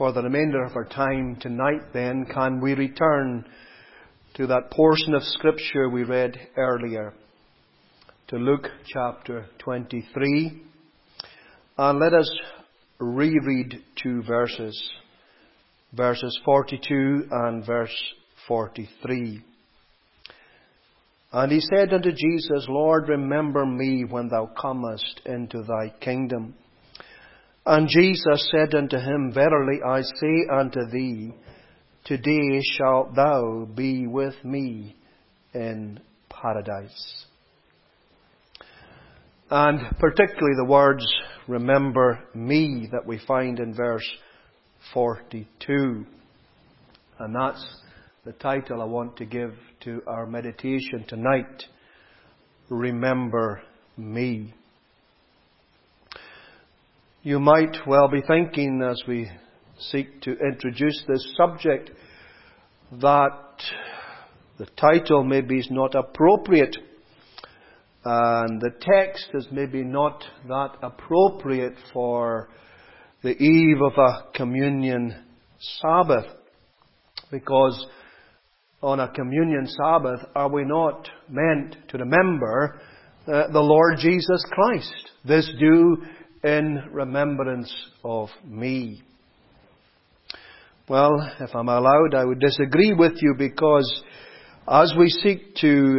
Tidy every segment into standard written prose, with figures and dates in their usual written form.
For the remainder of our time tonight then, can we return to that portion of Scripture we read earlier, to Luke chapter 23, and let us reread two verses, verses 42 and verse 43. And he said unto Jesus, Lord, remember me when thou comest into thy kingdom. And Jesus said unto him, Verily I say unto thee, today shalt thou be with me in paradise. And particularly the words, remember me, that we find in verse 42. And that's the title I want to give to our meditation tonight. Remember me. You might well be thinking, as we seek to introduce this subject, that the title maybe is not appropriate, and the text is maybe not that appropriate for the eve of a communion Sabbath. Because on a communion Sabbath, are we not meant to remember the Lord Jesus Christ? This do in remembrance of me. Well, if I'm allowed, I would disagree with you, because as we seek to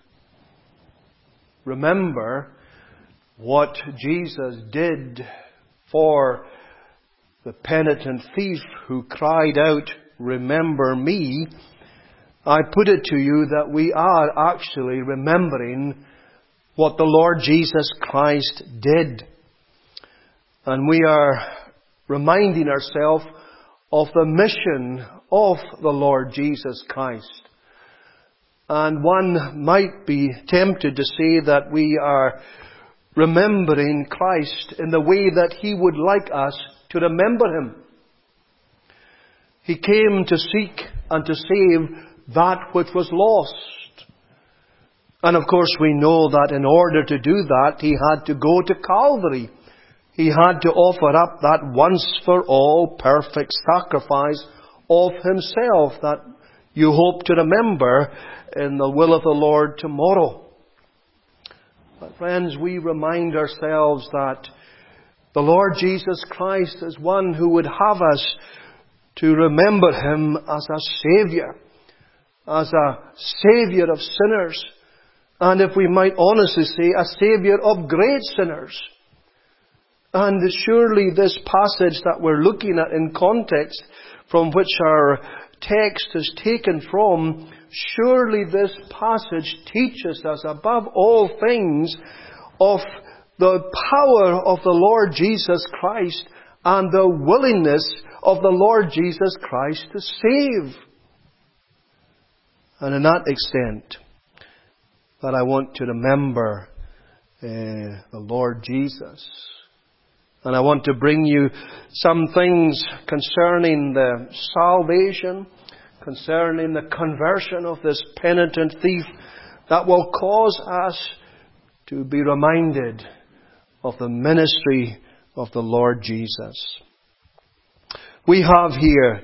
remember what Jesus did for the penitent thief who cried out, remember me, I put it to you that we are actually remembering what the Lord Jesus Christ did. And we are reminding ourselves of the mission of the Lord Jesus Christ. And one might be tempted to say that we are remembering Christ in the way that He would like us to remember Him. He came to seek and to save that which was lost. And of course we know that in order to do that, He had to go to Calvary. He had to offer up that once for all perfect sacrifice of Himself that you hope to remember in the will of the Lord tomorrow. But friends, we remind ourselves that the Lord Jesus Christ is one who would have us to remember Him as a Saviour, as a Saviour of sinners, and if we might honestly say, a Saviour of great sinners. And surely this passage that we're looking at in context, from which our text is taken from, surely this passage teaches us above all things of the power of the Lord Jesus Christ and the willingness of the Lord Jesus Christ to save. And in that extent, that I want to remember the Lord Jesus. And I want to bring you some things concerning the salvation, concerning the conversion of this penitent thief, that will cause us to be reminded of the ministry of the Lord Jesus. We have here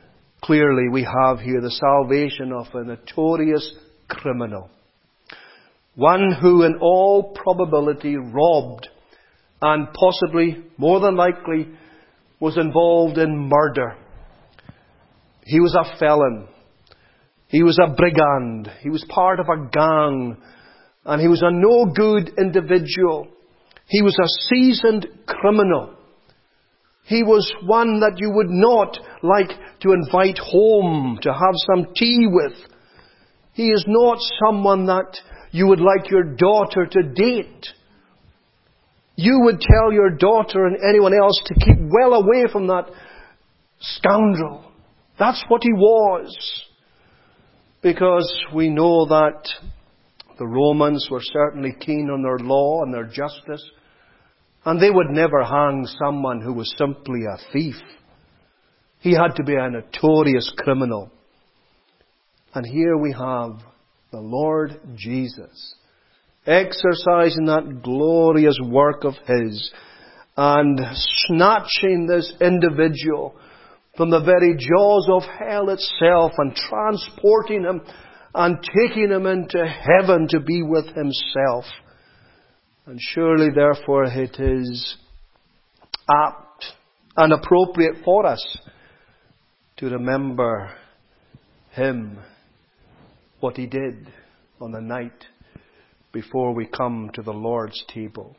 the salvation of a notorious criminal. One who in all probability robbed, and possibly, more than likely, was involved in murder. He was a felon. He was a brigand. He was part of a gang. And he was a no good individual. He was a seasoned criminal. He was one that you would not like to invite home to have some tea with. He is not someone that you would like your daughter to date. You would tell your daughter and anyone else to keep well away from that scoundrel. That's what he was. Because we know that the Romans were certainly keen on their law and their justice. And they would never hang someone who was simply a thief. He had to be a notorious criminal. And here we have the Lord Jesus exercising that glorious work of His and snatching this individual from the very jaws of hell itself and transporting him and taking him into heaven to be with himself. And surely, therefore, it is apt and appropriate for us to remember him, what he did on the night before we come to the Lord's table.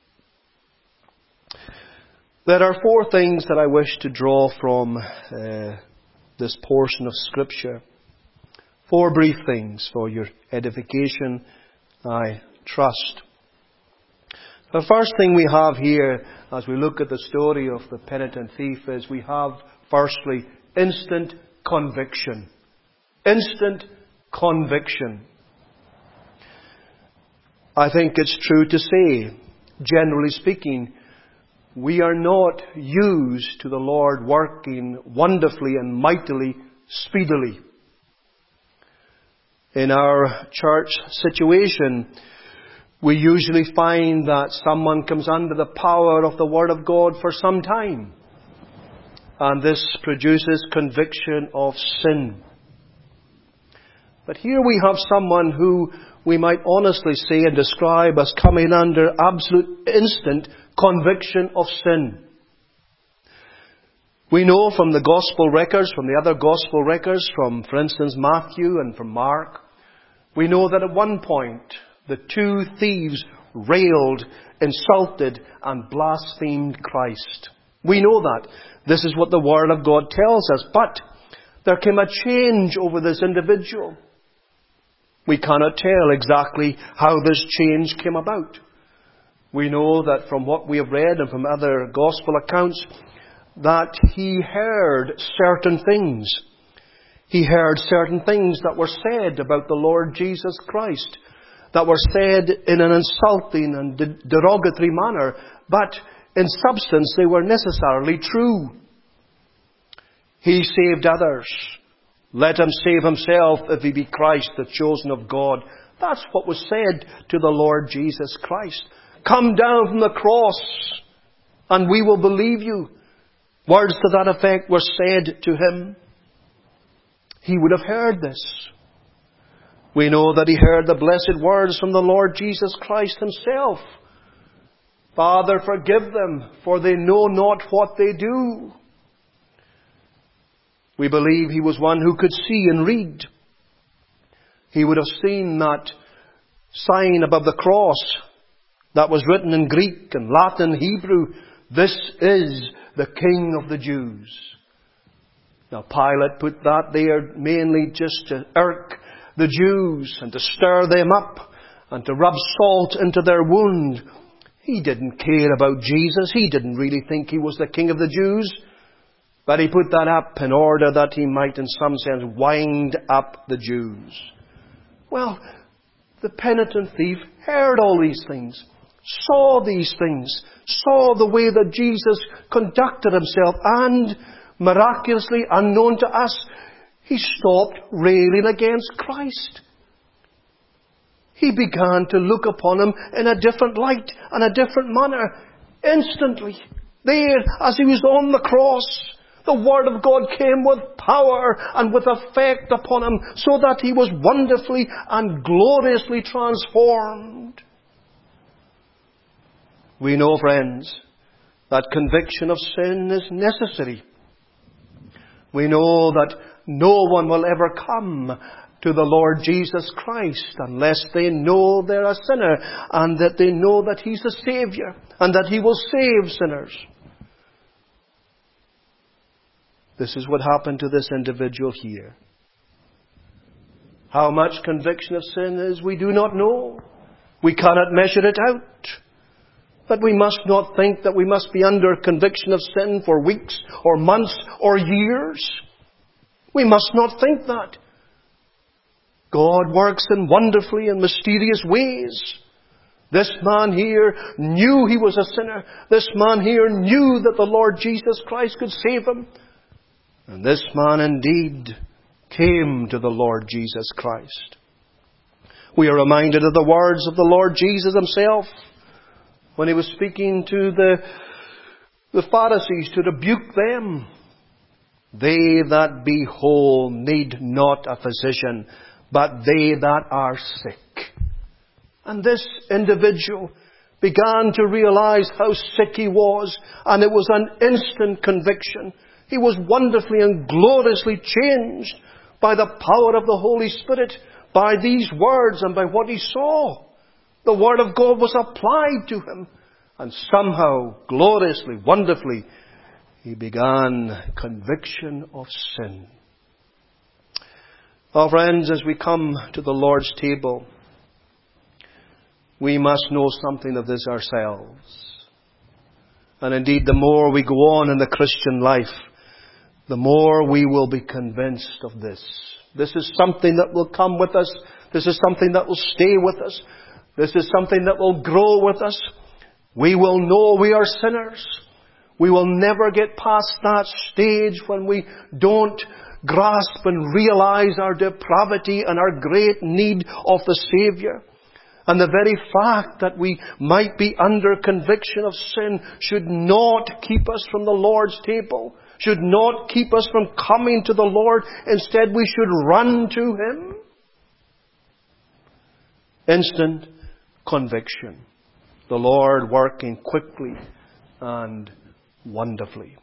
There are 4 things that I wish to draw from this portion of Scripture. 4 brief things for your edification, I trust. The first thing we have here, as we look at the story of the penitent thief, is we have, firstly, instant conviction. Instant conviction. I think it's true to say, generally speaking, we are not used to the Lord working wonderfully and mightily, speedily. In our church situation, we usually find that someone comes under the power of the Word of God for some time. And this produces conviction of sin. But here we have someone who we might honestly say and describe as coming under absolute instant conviction of sin. We know from the Gospel records, from the other Gospel records, from, for instance, Matthew and from Mark, we know that at one point the 2 thieves railed, insulted, and blasphemed Christ. We know that. This is what the Word of God tells us. But there came a change over this individual. We cannot tell exactly how this change came about. We know that from what we have read and from other Gospel accounts, that he heard certain things. He heard certain things that were said about the Lord Jesus Christ, that were said in an insulting and derogatory manner, but in substance they were necessarily true. He saved others. Let him save himself if he be Christ, the chosen of God. That's what was said to the Lord Jesus Christ. Come down from the cross and we will believe you. Words to that effect were said to him. He would have heard this. We know that he heard the blessed words from the Lord Jesus Christ himself. Father, forgive them, for they know not what they do. We believe he was one who could see and read. He would have seen that sign above the cross that was written in Greek and Latin, Hebrew. This is the King of the Jews. Now Pilate put that there mainly just to irk the Jews and to stir them up and to rub salt into their wound. He didn't care about Jesus. He didn't really think he was the King of the Jews. But he put that up in order that he might, in some sense, wind up the Jews. Well, the penitent thief heard all these things, saw these things, saw the way that Jesus conducted himself, and miraculously, unknown to us, he stopped railing against Christ. He began to look upon him in a different light and a different manner. Instantly, there, as he was on the cross, the Word of God came with power and with effect upon him, so that he was wonderfully and gloriously transformed. We know, friends, that conviction of sin is necessary. We know that no one will ever come to the Lord Jesus Christ unless they know they're a sinner and that they know that He's the Saviour and that He will save sinners. This is what happened to this individual here. How much conviction of sin is, we do not know. We cannot measure it out. But we must not think that we must be under conviction of sin for weeks or months or years. We must not think that. God works in wonderfully and mysterious ways. This man here knew he was a sinner. This man here knew that the Lord Jesus Christ could save him. And this man indeed came to the Lord Jesus Christ. We are reminded of the words of the Lord Jesus Himself when He was speaking to the Pharisees to rebuke them. They that be whole need not a physician, but they that are sick. And this individual began to realize how sick he was, and it was an instant conviction. He was wonderfully and gloriously changed by the power of the Holy Spirit, by these words and by what he saw. The Word of God was applied to him, and somehow, gloriously, wonderfully, he began conviction of sin. Oh, friends, as we come to the Lord's table, we must know something of this ourselves. And indeed, the more we go on in the Christian life, the more we will be convinced of this. This is something that will come with us. This is something that will stay with us. This is something that will grow with us. We will know we are sinners. We will never get past that stage when we don't grasp and realize our depravity and our great need of the Saviour. And the very fact that we might be under conviction of sin should not keep us from the Lord's table, should not keep us from coming to the Lord. Instead, we should run to Him. Instant conviction. The Lord working quickly and wonderfully.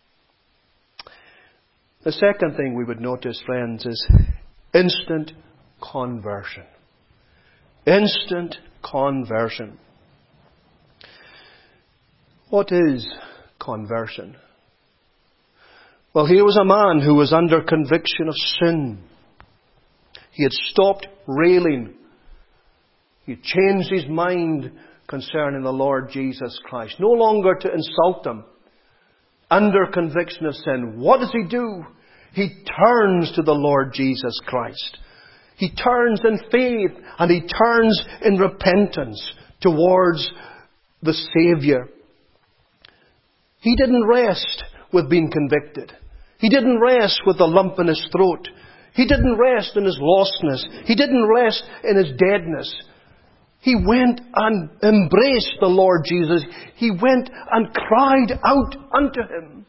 The second thing we would notice, friends, is instant conversion. Instant conversion. What is conversion? Well, here was a man who was under conviction of sin. He had stopped railing. He had changed his mind concerning the Lord Jesus Christ. No longer to insult Him. Under conviction of sin. What does he do? He turns to the Lord Jesus Christ. He turns in faith and he turns in repentance towards the Saviour. He didn't rest with being convicted. He didn't rest with the lump in his throat. He didn't rest in his lostness. He didn't rest in his deadness. He went and embraced the Lord Jesus. He went and cried out unto Him.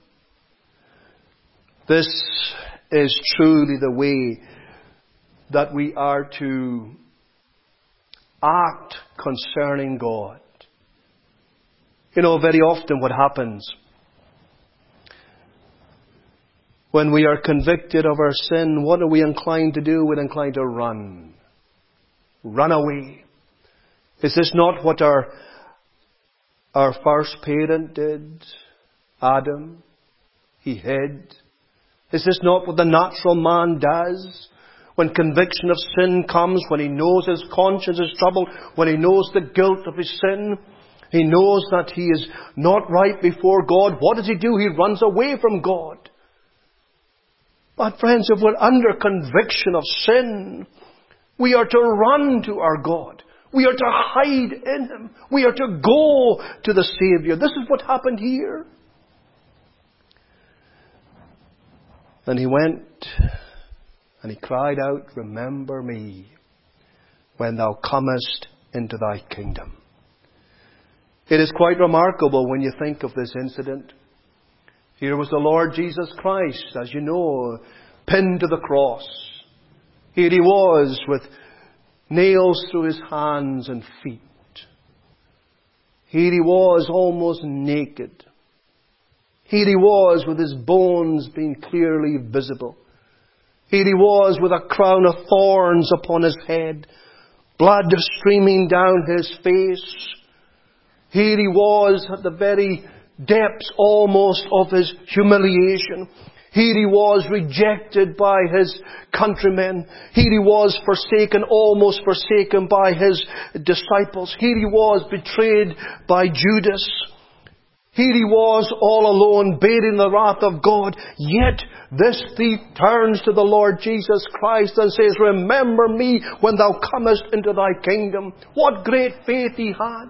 This is truly the way that we are to act concerning God. You know, very often what happens when we are convicted of our sin, what are we inclined to do? We're inclined to run. Run away. Is this not what our first parent did? Adam. He hid. Is this not what the natural man does? When conviction of sin comes, when he knows his conscience is troubled, when he knows the guilt of his sin, he knows that he is not right before God, what does he do? He runs away from God. But friends, if we're under conviction of sin, we are to run to our God. We are to hide in Him. We are to go to the Saviour. This is what happened here. And he went and he cried out, "Remember me when thou comest into thy kingdom." It is quite remarkable when you think of this incident. Here was the Lord Jesus Christ, as you know, pinned to the cross. Here He was with nails through His hands and feet. Here He was almost naked. Here He was with His bones being clearly visible. Here He was with a crown of thorns upon His head, blood streaming down His face. Here He was at the very depths almost of His humiliation. Here He was rejected by His countrymen. Here He was forsaken, almost forsaken by His disciples. Here He was betrayed by Judas. Here He was all alone, bearing the wrath of God. Yet this thief turns to the Lord Jesus Christ and says, "Remember me when thou comest into thy kingdom." What great faith he had.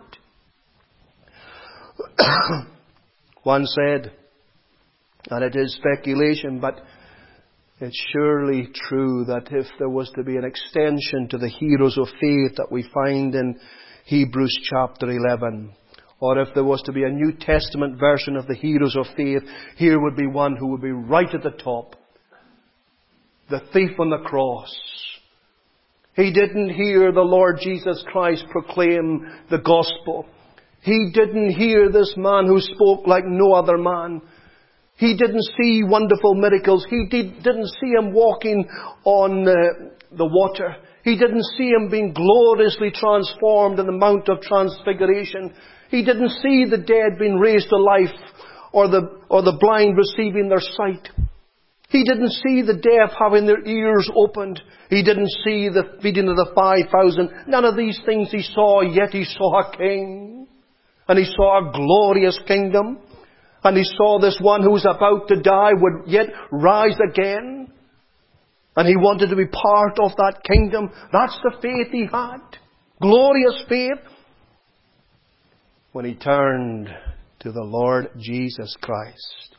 One said, and it is speculation, but it's surely true, that if there was to be an extension to the heroes of faith that we find in Hebrews chapter 11, Or if there was to be a New Testament version of the heroes of faith, here would be one who would be right at the top. The thief on the cross. He didn't hear the Lord Jesus Christ proclaim the gospel. He didn't hear this man who spoke like no other man. He didn't see wonderful miracles. He didn't see him walking on the water. He didn't see him being gloriously transformed in the Mount of Transfiguration. He didn't see the dead being raised to life or the blind receiving their sight. He didn't see the deaf having their ears opened. He didn't see the feeding of the 5,000. None of these things he saw, yet he saw a king. And he saw a glorious kingdom. And he saw this one who was about to die would yet rise again. And he wanted to be part of that kingdom. That's the faith he had. Glorious faith. When he turned to the Lord Jesus Christ.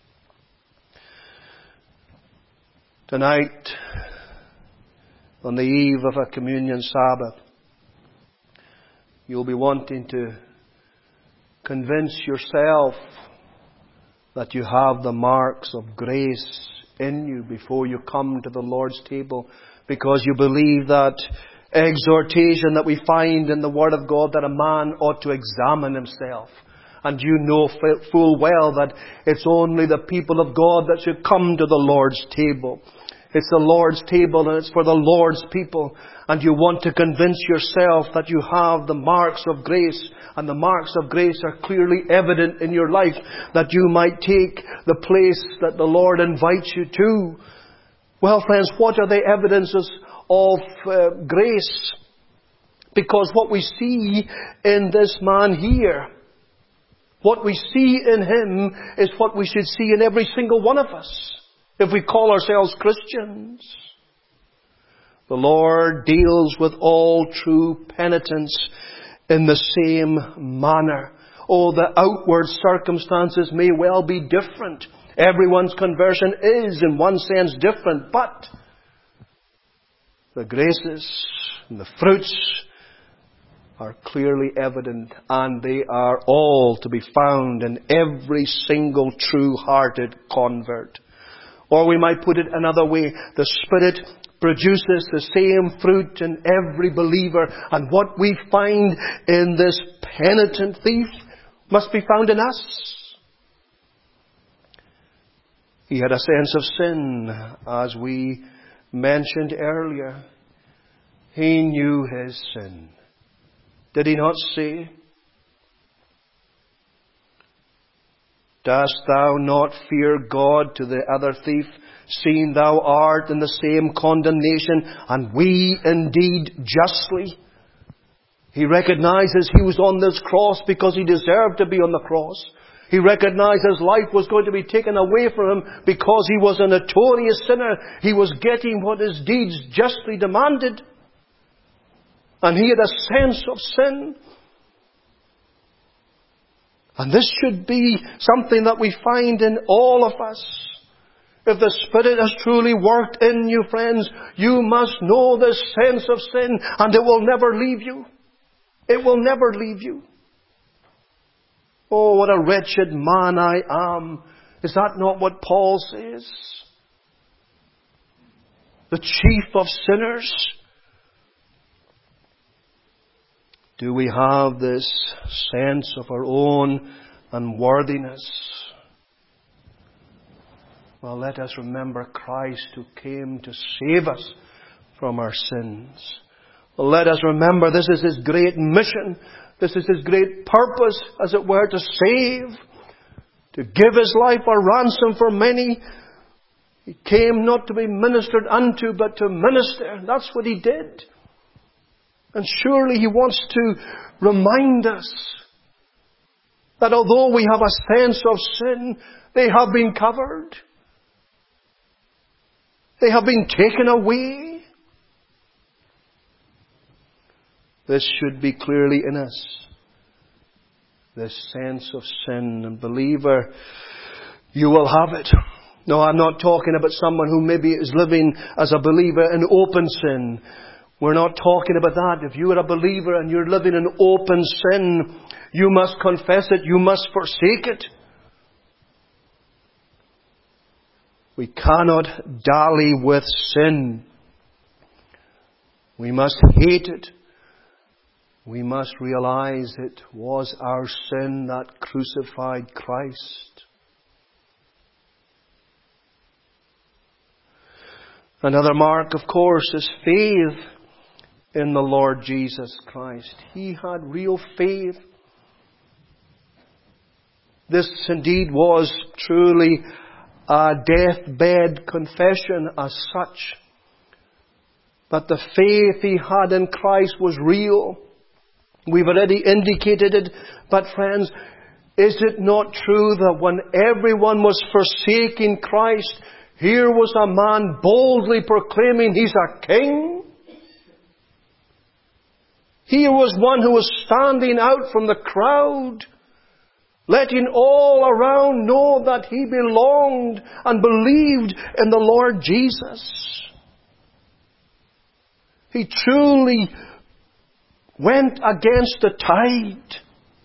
Tonight, on the eve of a communion Sabbath, you'll be wanting to convince yourself that you have the marks of grace in you before you come to the Lord's table, because you believe that exhortation that we find in the Word of God that a man ought to examine himself. And you know full well that it's only the people of God that should come to the Lord's table. It's the Lord's table and it's for the Lord's people. And you want to convince yourself that you have the marks of grace. And the marks of grace are clearly evident in your life, that you might take the place that the Lord invites you to. Well, friends, what are the evidences of grace? Because what we see in this man here, what we see in him is what we should see in every single one of us, if we call ourselves Christians. The Lord deals with all true penitents in the same manner. Oh, the outward circumstances may well be different. Everyone's conversion is, in one sense, different. But the graces and the fruits are clearly evident, and they are all to be found in every single true-hearted convert. Or we might put it another way. The Spirit produces the same fruit in every believer, and what we find in this penitent thief must be found in us. He had a sense of sin, as we mentioned earlier. He knew his sin. Did he not say, "Dost thou not fear God?" to the other thief, "seeing thou art in the same condemnation, and we indeed justly"? He recognizes he was on this cross because he deserved to be on the cross. He recognized his life was going to be taken away from him because he was a notorious sinner. He was getting what his deeds justly demanded. And he had a sense of sin. And this should be something that we find in all of us. If the Spirit has truly worked in you, friends, you must know this sense of sin, and it will never leave you. It will never leave you. Oh, what a wretched man I am. Is that not what Paul says? The chief of sinners. Do we have this sense of our own unworthiness? Well, let us remember Christ who came to save us from our sins. Well, let us remember this is His great mission. This is His great purpose, as it were, to save, to give His life a ransom for many. He came not to be ministered unto, but to minister. That's what He did. And surely He wants to remind us that although we have a sense of sin, they have been covered. They have been taken away. This should be clearly in us. This sense of sin. And believer, you will have it. No, I'm not talking about someone who maybe is living as a believer in open sin. We're not talking about that. If you are a believer and you're living in open sin, you must confess it. You must forsake it. We cannot dally with sin. We must hate it. We must realize it was our sin that crucified Christ. Another mark, of course, is faith in the Lord Jesus Christ. He had real faith. This indeed was truly a deathbed confession as such. But the faith he had in Christ was real. We've already indicated it. But friends, is it not true that when everyone was forsaking Christ, here was a man boldly proclaiming he's a king? Here was one who was standing out from the crowd, letting all around know that he belonged and believed in the Lord Jesus. He truly went against the tide.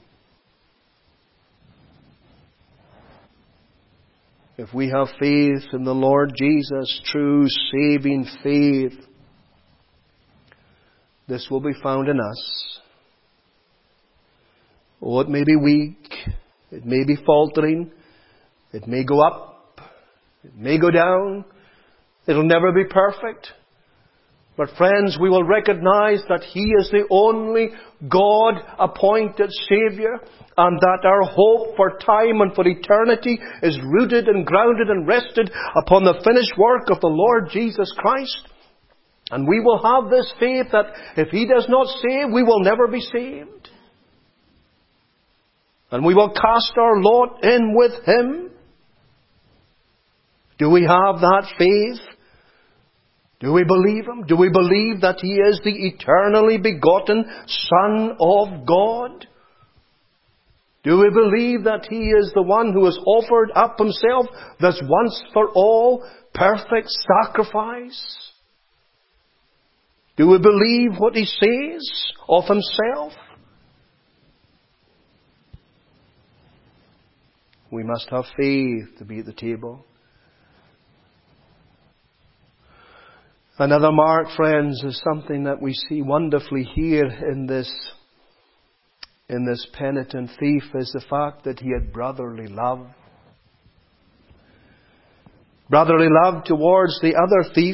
If we have faith in the Lord Jesus, true saving faith, this will be found in us. Oh, it may be weak. It may be faltering. It may go up. It may go down. It'll never be perfect. But friends, we will recognize that He is the only God-appointed Saviour, and that our hope for time and for eternity is rooted and grounded and rested upon the finished work of the Lord Jesus Christ. And we will have this faith that if He does not save, we will never be saved. And we will cast our lot in with Him. Do we have that faith? Do we believe Him? Do we believe that He is the eternally begotten Son of God? Do we believe that He is the one who has offered up Himself, this once for all perfect sacrifice? Do we believe what He says of Himself? We must have faith to be at the table. Another mark, friends, is something that we see wonderfully here in this penitent thief, is the fact that he had brotherly love. Brotherly love towards the other thief.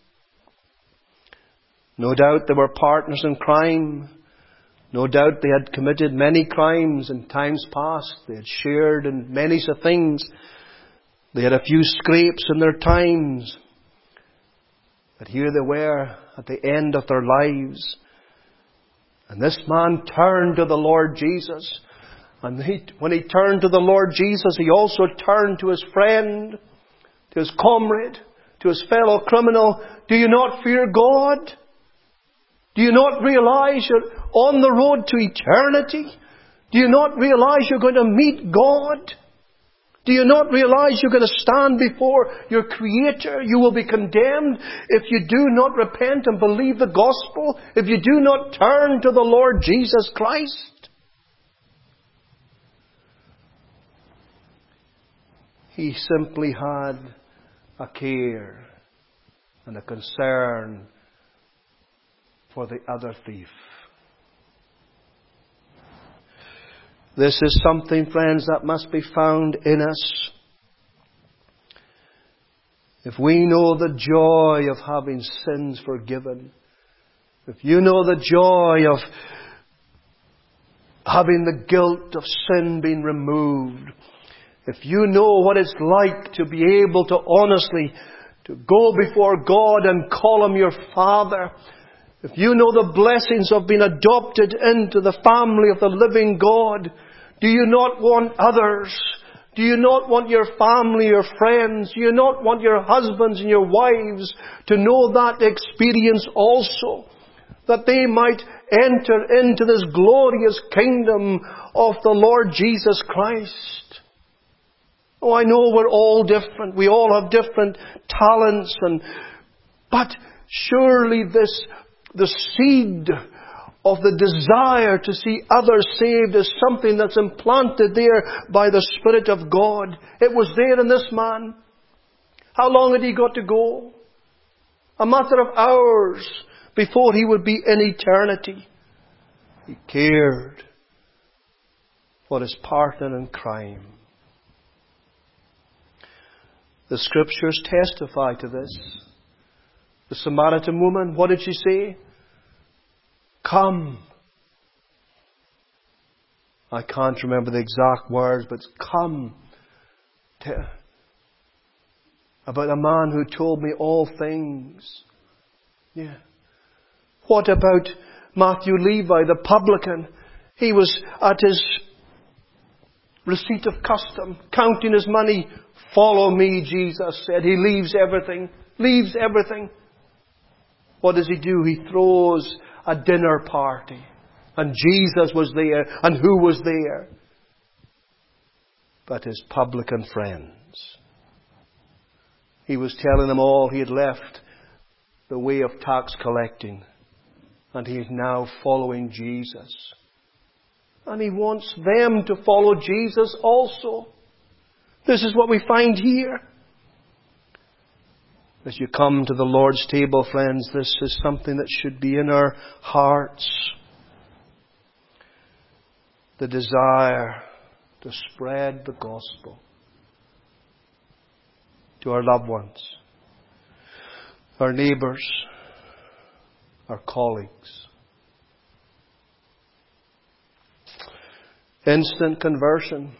No doubt they were partners in crime. No doubt they had committed many crimes in times past. They had shared in many things. They had a few scrapes in their times. But here they were at the end of their lives. And this man turned to the Lord Jesus. And when he turned to the Lord Jesus, he also turned to his friend, to his comrade, to his fellow criminal. Do you not fear God? Do you not realize you're on the road to eternity? Do you not realize you're going to meet God? Do you not realize you're going to stand before your Creator? You will be condemned if you do not repent and believe the gospel, if you do not turn to the Lord Jesus Christ. He simply had a care and a concern for the other thief. This is something, friends, that must be found in us. If we know the joy of having sins forgiven, if you know the joy of having the guilt of sin being removed, if you know what it's like to be able to honestly to go before God and call Him your Father, if you know the blessings of being adopted into the family of the living God, do you not want others? Do you not want your family, your friends? Do you not want your husbands and your wives to know that experience also? That they might enter into this glorious kingdom of the Lord Jesus Christ. Oh, I know we're all different. We all have different talents, but surely this The seed of the desire to see others saved is something that's implanted there by the Spirit of God. It was there in this man. How long had he got to go? A matter of hours before he would be in eternity. He cared for his partner in crime. The Scriptures testify to this. The Samaritan woman, what did she say? Come. I can't remember the exact words, but come. About a man who told me all things. Yeah. What about Matthew Levi, the publican? He was at his receipt of custom, counting his money. Follow me, Jesus said. He leaves everything. Leaves everything. What does he do? He throws a dinner party. And Jesus was there. And who was there? But his publican friends. He was telling them all he had left the way of tax collecting. And he is now following Jesus. And he wants them to follow Jesus also. This is what we find here. As you come to the Lord's table, friends, this is something that should be in our hearts. The desire to spread the gospel to our loved ones, our neighbours, our colleagues. Instant conversion.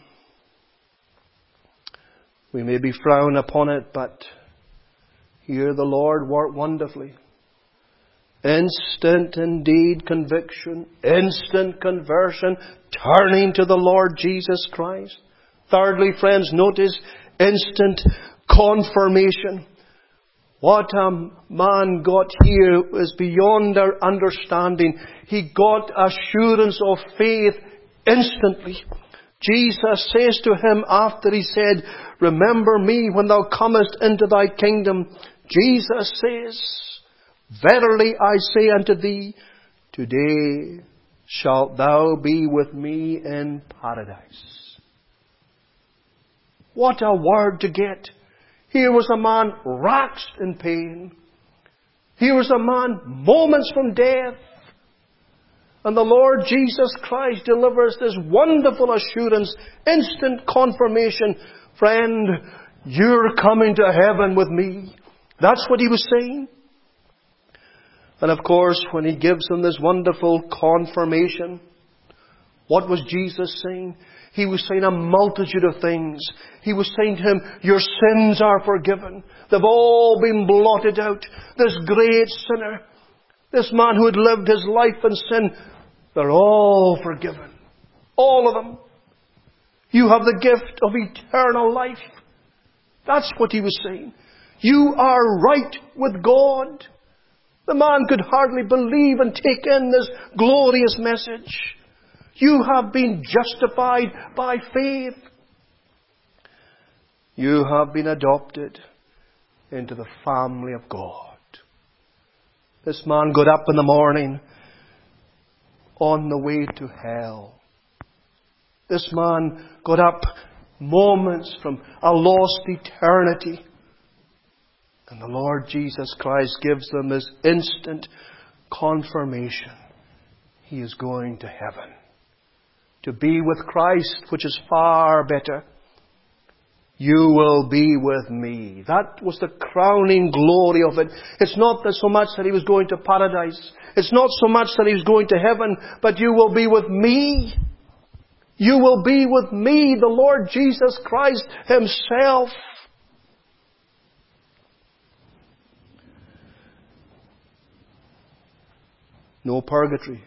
We maybe frown upon it, but here the Lord worked wonderfully. Instant indeed conviction, instant conversion, turning to the Lord Jesus Christ. Thirdly, friends, notice instant confirmation. What a man got here is beyond our understanding. He got assurance of faith instantly. Jesus says to him after he said, remember me when thou comest into thy kingdom. Jesus says, verily I say unto thee, today shalt thou be with me in paradise. What a word to get. Here was a man racked in pain. Here was a man moments from death. And the Lord Jesus Christ delivers this wonderful assurance, instant confirmation. Friend, you're coming to heaven with me. That's what he was saying. And of course, when he gives them this wonderful confirmation, what was Jesus saying? He was saying a multitude of things. He was saying to him, your sins are forgiven. They've all been blotted out. This great sinner, this man who had lived his life in sin, they're all forgiven. All of them. You have the gift of eternal life. That's what he was saying. You are right with God. The man could hardly believe and take in this glorious message. You have been justified by faith. You have been adopted into the family of God. This man got up in the morning on the way to hell. This man got up moments from a lost eternity. And the Lord Jesus Christ gives them this instant confirmation. He is going to heaven. To be with Christ, which is far better. You will be with me. That was the crowning glory of it. It's not that so much that he was going to paradise. It's not so much that he was going to heaven, but you will be with me. You will be with me, the Lord Jesus Christ himself. No purgatory.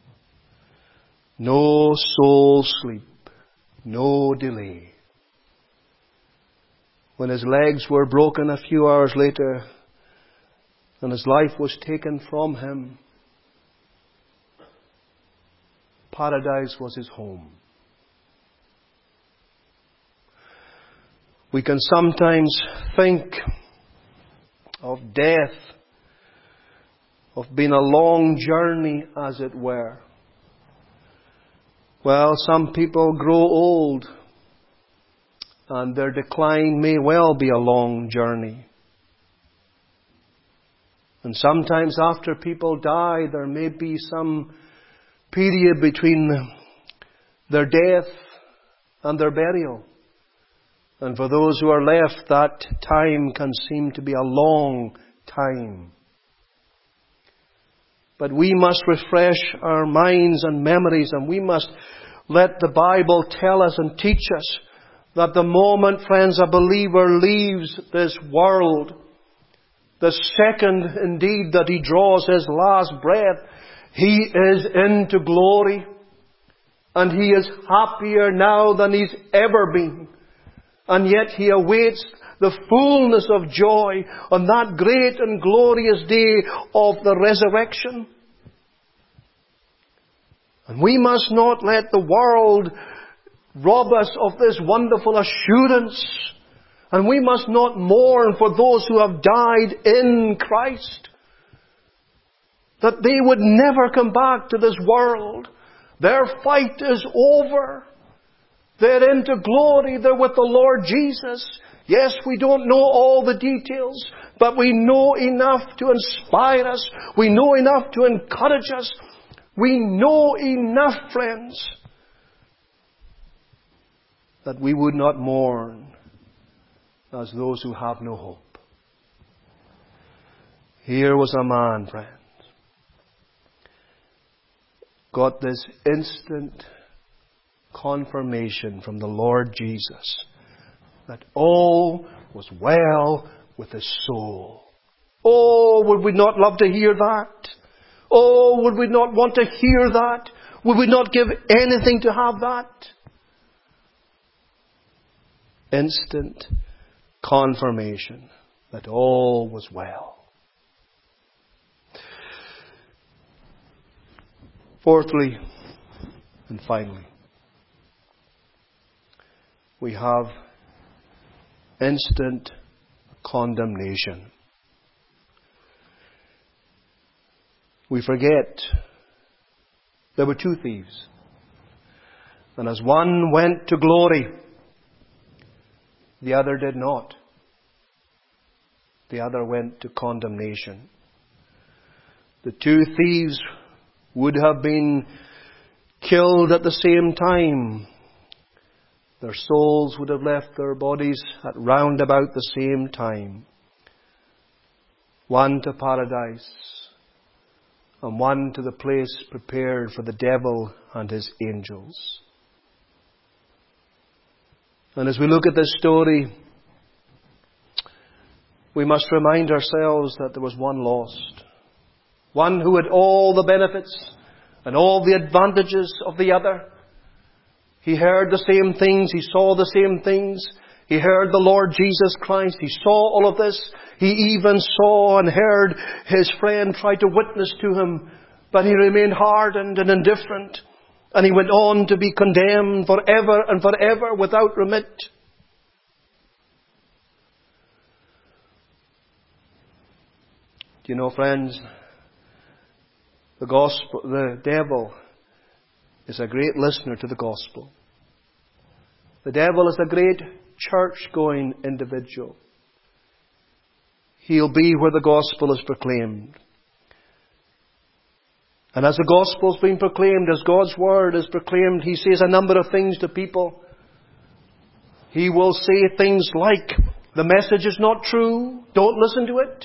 No soul sleep. No delay. When his legs were broken a few hours later and his life was taken from him, paradise was his home. We can sometimes think of death, of being a long journey, as it were. Well, some people grow old, and their decline may well be a long journey. And sometimes after people die, there may be some period between their death and their burial. And for those who are left, that time can seem to be a long time. But we must refresh our minds and memories, and we must let the Bible tell us and teach us that the moment, friends, a believer leaves this world, the second indeed that he draws his last breath, he is into glory. And he is happier now than he's ever been. And yet he awaits the fullness of joy on that great and glorious day of the resurrection. And we must not let the world rob us of this wonderful assurance. And we must not mourn for those who have died in Christ, that they would never come back to this world. Their fight is over. They're into glory. They're with the Lord Jesus. Yes, we don't know all the details, but we know enough to inspire us. We know enough to encourage us. We know enough, friends, that we would not mourn as those who have no hope. Here was a man, friends, got this instant confirmation from the Lord Jesus that all was well with his soul. Oh, would we not love to hear that? Oh, would we not want to hear that? Would we not give anything to have that? Instant confirmation that all was well. Fourthly and finally, we have instant condemnation. We forget there were two thieves. And as one went to glory, the other did not. The other went to condemnation. The two thieves would have been killed at the same time. Their souls would have left their bodies at round about the same time. One to paradise, and one to the place prepared for the devil and his angels. And as we look at this story, we must remind ourselves that there was one lost. One who had all the benefits and all the advantages of the other. He heard the same things. He saw the same things. He heard the Lord Jesus Christ. He saw all of this. He even saw and heard his friend try to witness to him. But he remained hardened and indifferent. And he went on to be condemned forever and forever without remit. Do you know, friends, the devil is a great listener to the gospel. The devil is a great church-going individual. He'll be where the gospel is proclaimed. And as the gospel is being proclaimed, as God's word is proclaimed, he says a number of things to people. He will say things like, the message is not true, don't listen to it.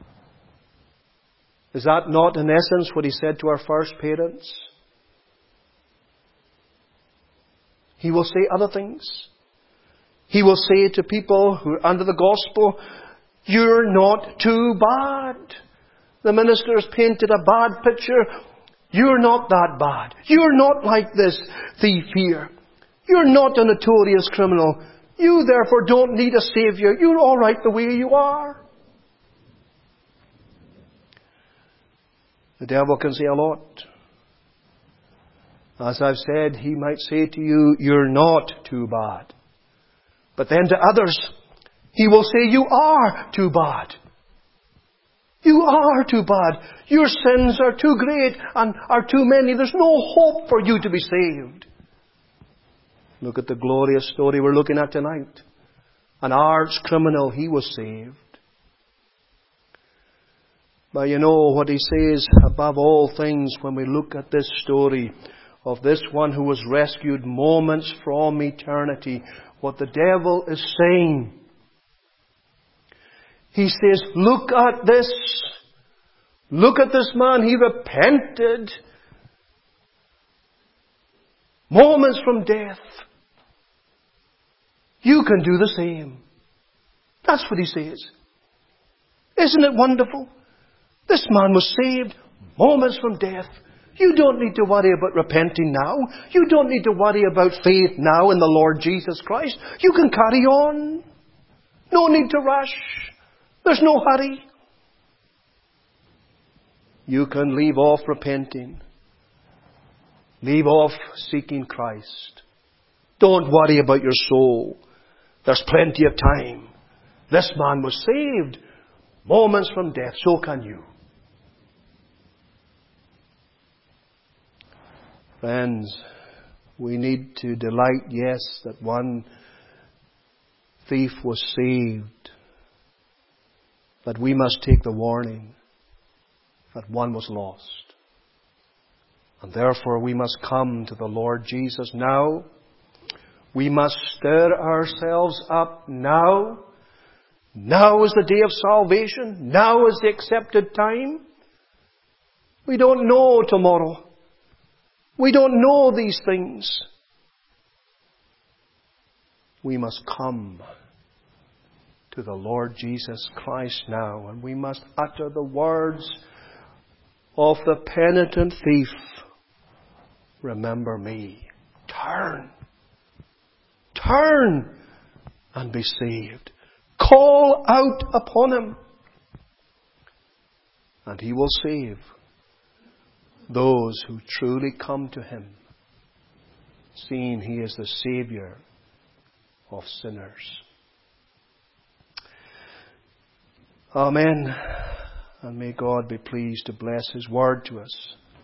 Is that not in essence what he said to our first parents? He will say other things. He will say to people who are under the gospel, you're not too bad. The minister has painted a bad picture. You're not that bad. You're not like this thief here. You're not a notorious criminal. You therefore don't need a Saviour. You're all right the way you are. The devil can say a lot. As I've said, he might say to you, you're not too bad. But then to others, he will say, you are too bad. You are too bad. Your sins are too great and are too many. There's no hope for you to be saved. Look at the glorious story we're looking at tonight. An arch criminal, he was saved. But you know what he says above all things when we look at this story of this one who was rescued moments from eternity. What the devil is saying. He says, look at this. Look at this man. He repented. Moments from death. You can do the same. That's what he says. Isn't it wonderful? This man was saved moments from death. You don't need to worry about repenting now. You don't need to worry about faith now in the Lord Jesus Christ. You can carry on. No need to rush. There's no hurry. You can leave off repenting. Leave off seeking Christ. Don't worry about your soul. There's plenty of time. This man was saved moments from death. So can you. Friends, we need to delight, yes, that one thief was saved. But we must take the warning that one was lost. And therefore we must come to the Lord Jesus now. We must stir ourselves up now. Now is the day of salvation. Now is the accepted time. We don't know tomorrow. We don't know these things. We must come to the Lord Jesus Christ now, and we must utter the words of the penitent thief. Remember me. Turn. Turn and be saved. Call out upon Him, and He will save those who truly come to Him, seeing He is the Saviour of sinners. Amen. And may God be pleased to bless His word to us.